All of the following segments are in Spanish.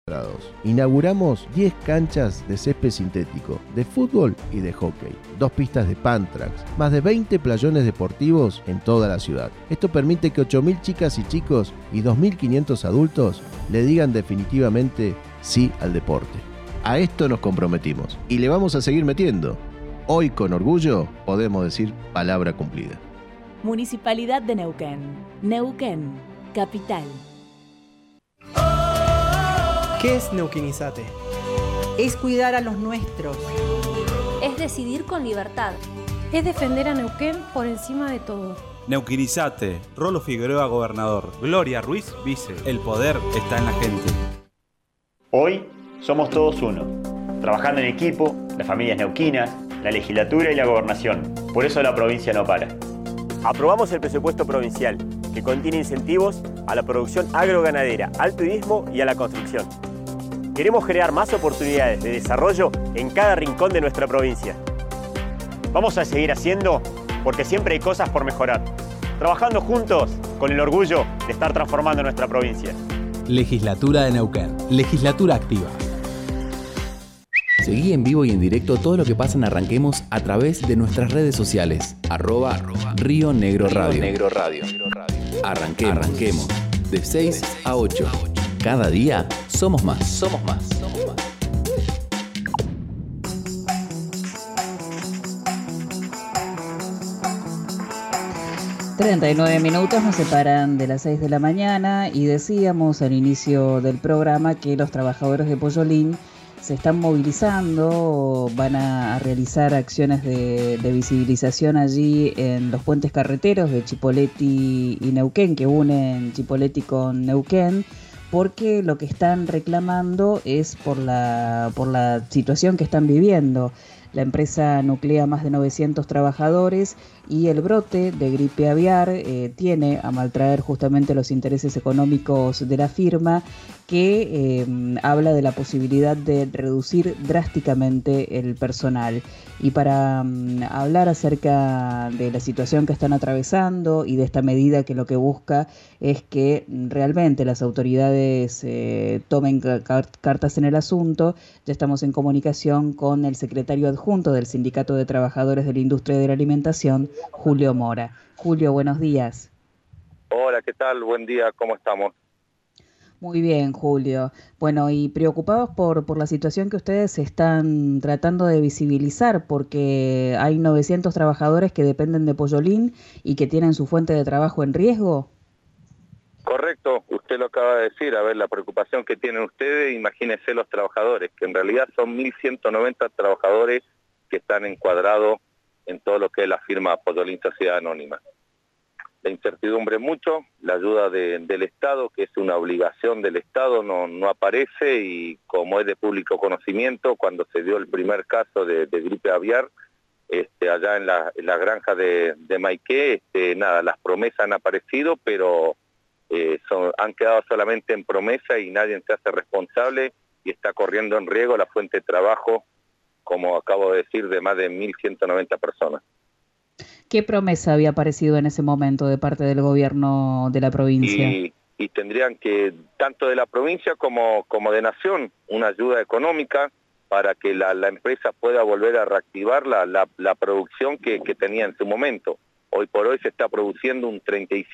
Inauguramos 10 canchas de césped sintético, de fútbol y de hockey, 2 pistas de Pantrax, más de 20 playones deportivos en toda la ciudad. Esto permite que 8.000 chicas y chicos y 2.500 adultos le digan definitivamente sí al deporte. A esto nos comprometimos y le vamos a seguir metiendo. Hoy con orgullo podemos decir palabra cumplida. Municipalidad de Neuquén. Neuquén, capital. ¿Qué es Neuquinizate? Es cuidar a los nuestros. Es decidir con libertad. Es defender a Neuquén por encima de todo. Neuquinizate. Rolo Figueroa, gobernador. Gloria Ruiz, vice. El poder está en la gente. Hoy somos todos uno. Trabajando en equipo, las familias neuquinas, la legislatura y la gobernación. Por eso la provincia no para. Aprobamos el presupuesto provincial, que contiene incentivos a la producción agroganadera, al turismo y a la construcción. Queremos crear más oportunidades de desarrollo en cada rincón de nuestra provincia. Vamos a seguir haciendo porque siempre hay cosas por mejorar. Trabajando juntos con el orgullo de estar transformando nuestra provincia. Legislatura de Neuquén. Legislatura activa. Seguí en vivo y en directo todo lo que pasa en Arranquemos a través de nuestras redes sociales. @Río Negro Radio. Arranquemos. De 6 a 8. Cada día somos más. Somos más. 39 minutos nos separan de las 6 de la mañana y decíamos al inicio del programa que los trabajadores de Pollolín se están movilizando, van a realizar acciones de visibilización allí en los puentes carreteros de Chipoleti y Neuquén, que unen Chipoleti con Neuquén, porque lo que están reclamando es por la situación que están viviendo. La empresa nuclea más de 900 trabajadores y el brote de gripe aviar tiene a maltraer justamente los intereses económicos de la firma, que habla de la posibilidad de reducir drásticamente el personal. Y para hablar acerca de la situación que están atravesando y de esta medida que lo que busca es que realmente las autoridades tomen cartas en el asunto, ya estamos en comunicación con el secretario adjunto del Sindicato de Trabajadores de la Industria de la Alimentación, Julio Mora. Julio, buenos días. Hola, ¿qué tal? Buen día, ¿cómo estamos? Muy bien, Julio. Bueno, y preocupados por la situación que ustedes están tratando de visibilizar, porque hay 900 trabajadores que dependen de Pollolín y que tienen su fuente de trabajo en riesgo. Correcto, usted lo acaba de decir. A ver, la preocupación que tienen ustedes, imagínense los trabajadores, que en realidad son 1.190 trabajadores que están encuadrados en todo lo que es la firma Pollolín Sociedad Anónima. La incertidumbre es mucho, la ayuda del Estado, que es una obligación del Estado, no aparece, y como es de público conocimiento, cuando se dio el primer caso de gripe aviar, allá en la granja de Maiqué, nada, las promesas han aparecido, pero han quedado solamente en promesa y nadie se hace responsable, y está corriendo en riesgo la fuente de trabajo, como acabo de decir, de más de 1.190 personas. ¿Qué promesa había aparecido en ese momento de parte del gobierno de la provincia? Y tendrían que, tanto de la provincia como de Nación, una ayuda económica para que la empresa pueda volver a reactivar la producción que tenía en su momento. Hoy por hoy se está produciendo un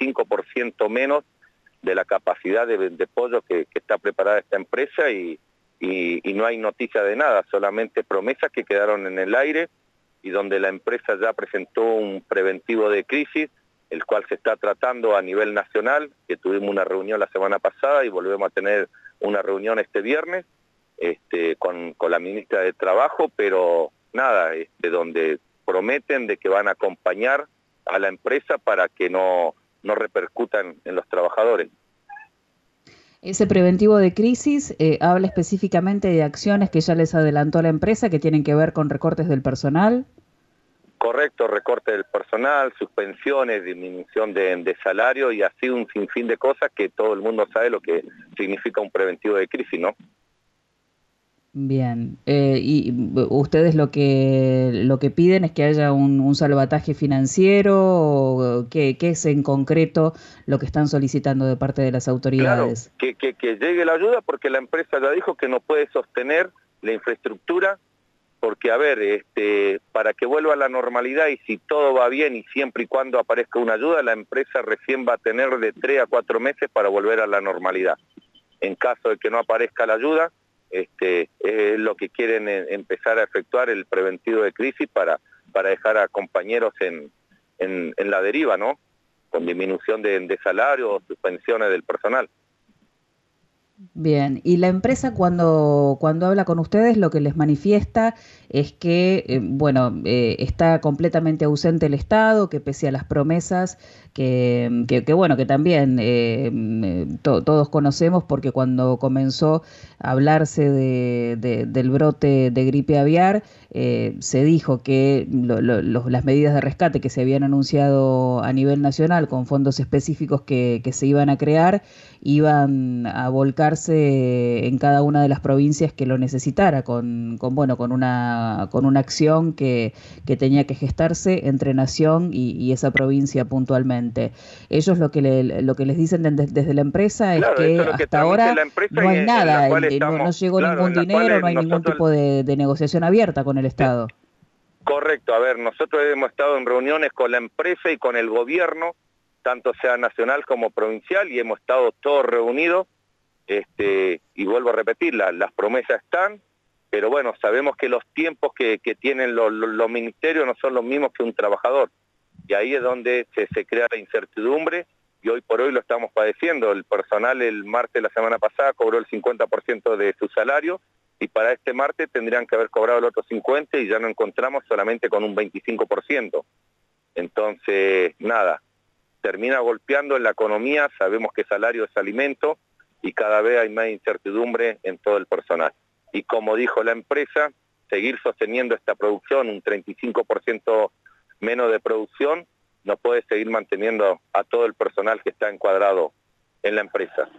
35% menos de la capacidad de pollo que está preparada esta empresa, y no hay noticia de nada, solamente promesas que quedaron en el aire, y donde la empresa ya presentó un preventivo de crisis, el cual se está tratando a nivel nacional, que tuvimos una reunión la semana pasada y volvemos a tener una reunión este viernes con la ministra de Trabajo, pero nada, donde prometen de que van a acompañar a la empresa para que no repercutan en los trabajadores. Ese preventivo de crisis habla específicamente de acciones que ya les adelantó la empresa que tienen que ver con recortes del personal. Correcto, recorte del personal, suspensiones, disminución de salario y así un sinfín de cosas que todo el mundo sabe lo que significa un preventivo de crisis, ¿no? Bien, y ustedes lo que piden es que haya un salvataje financiero, o ¿qué es en concreto lo que están solicitando de parte de las autoridades? Claro, que llegue la ayuda, porque la empresa ya dijo que no puede sostener la infraestructura, porque a ver, para que vuelva a la normalidad y si todo va bien y siempre y cuando aparezca una ayuda, la empresa recién va a tener de 3 a 4 meses para volver a la normalidad. En caso de que no aparezca la ayuda, es lo que quieren empezar a efectuar el preventivo de crisis para dejar a compañeros en la deriva, ¿no? Con disminución de salario o suspensiones del personal. Bien, y la empresa cuando habla con ustedes lo que les manifiesta es que, está completamente ausente el Estado, que pese a las promesas que también todos conocemos, porque cuando comenzó a hablarse del brote de gripe aviar, se dijo que las medidas de rescate que se habían anunciado a nivel nacional con fondos específicos que se iban a crear, iban a volcarse en cada una de las provincias que lo necesitara, con una acción que tenía que gestarse entre Nación y esa provincia puntualmente. Ellos lo que les dicen desde la empresa es que hasta ahora no hay nada, no llegó ningún dinero, no hay ningún tipo de negociación abierta con el Estado. Correcto, a ver, nosotros hemos estado en reuniones con la empresa y con el gobierno, tanto sea nacional como provincial, y hemos estado todos reunidos, y vuelvo a repetir, las promesas están, pero bueno, sabemos que los tiempos que tienen los ministerios no son los mismos que un trabajador, y ahí es donde se crea la incertidumbre, y hoy por hoy lo estamos padeciendo. El personal el martes de la semana pasada cobró el 50% de su salario, y para este martes tendrían que haber cobrado el otro 50% y ya nos encontramos solamente con un 25%. Entonces, nada, termina golpeando en la economía, sabemos que salario es alimento, y cada vez hay más incertidumbre en todo el personal. Y como dijo la empresa, seguir sosteniendo esta producción, un 35% menos de producción, no puede seguir manteniendo a todo el personal que está encuadrado en la empresa.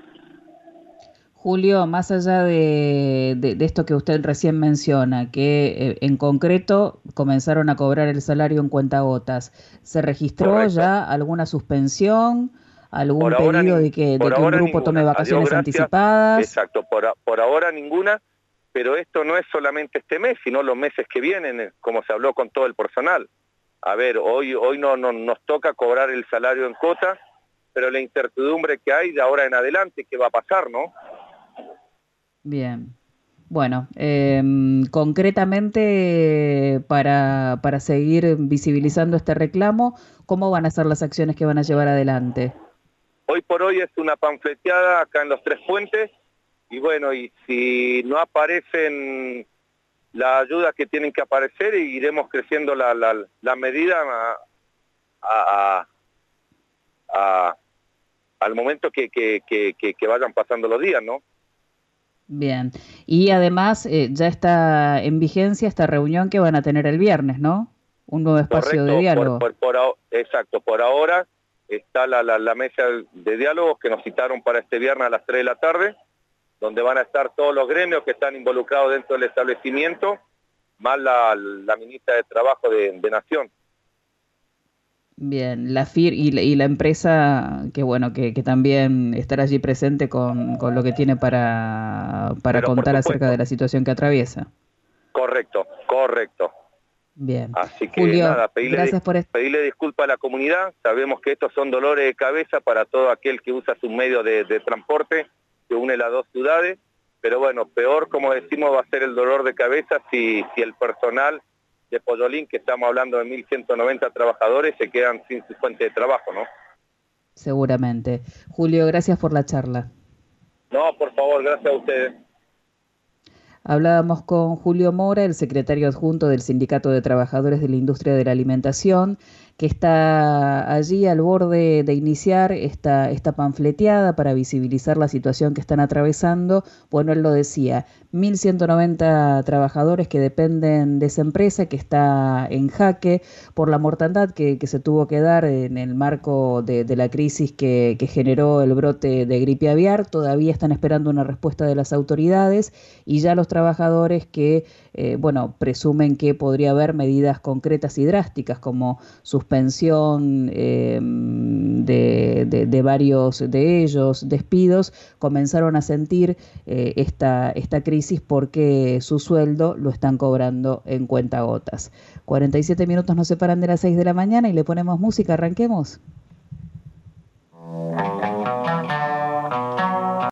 Julio, más allá de esto que usted recién menciona, que en concreto comenzaron a cobrar el salario en cuentagotas, ¿se registró Correcto. ya alguna suspensión, algún pedido de que un grupo tome vacaciones anticipadas? Exacto, por ahora ninguna, pero esto no es solamente este mes, sino los meses que vienen, como se habló con todo el personal. A ver, hoy no nos toca cobrar el salario en cuotas, pero la incertidumbre que hay de ahora en adelante, ¿qué va a pasar, no? Bien. Bueno, concretamente para seguir visibilizando este reclamo, ¿cómo van a ser las acciones que van a llevar adelante? Hoy por hoy es una panfleteada acá en los Tres Puentes, y bueno, y si no aparecen las ayudas que tienen que aparecer, iremos creciendo la medida al momento que vayan pasando los días, ¿no? Bien, y además ya está en vigencia esta reunión que van a tener el viernes, ¿no? Un nuevo espacio de diálogo. Exacto, por ahora está la mesa de diálogo que nos citaron para este viernes a las 3 de la tarde, donde van a estar todos los gremios que están involucrados dentro del establecimiento, más la ministra de Trabajo de Nación. Bien, la FIR y la empresa, que también estará allí presente con lo que tiene para contar acerca de la situación que atraviesa. Correcto. Bien. Así que Julio, nada, pedirle disculpas a la comunidad. Sabemos que estos son dolores de cabeza para todo aquel que usa sus medios de transporte que une las dos ciudades, pero bueno, peor, como decimos, va a ser el dolor de cabeza si el personal de Pollolín, que estamos hablando de 1.190 trabajadores, se quedan sin su fuente de trabajo, ¿no? Seguramente. Julio, gracias por la charla. No, por favor, gracias a ustedes. Hablábamos con Julio Mora, el secretario adjunto del Sindicato de Trabajadores de la Industria de la Alimentación, que está allí al borde de iniciar esta panfleteada para visibilizar la situación que están atravesando. Bueno, él lo decía, 1.190 trabajadores que dependen de esa empresa, que está en jaque por la mortandad que se tuvo que dar en el marco de la crisis que generó el brote de gripe aviar. Todavía están esperando una respuesta de las autoridades y ya los trabajadores trabajadores que, presumen que podría haber medidas concretas y drásticas como suspensión de varios de ellos, despidos, comenzaron a sentir esta crisis porque su sueldo lo están cobrando en cuentagotas. 47 minutos nos separan de las 6 de la mañana y le ponemos música, arranquemos.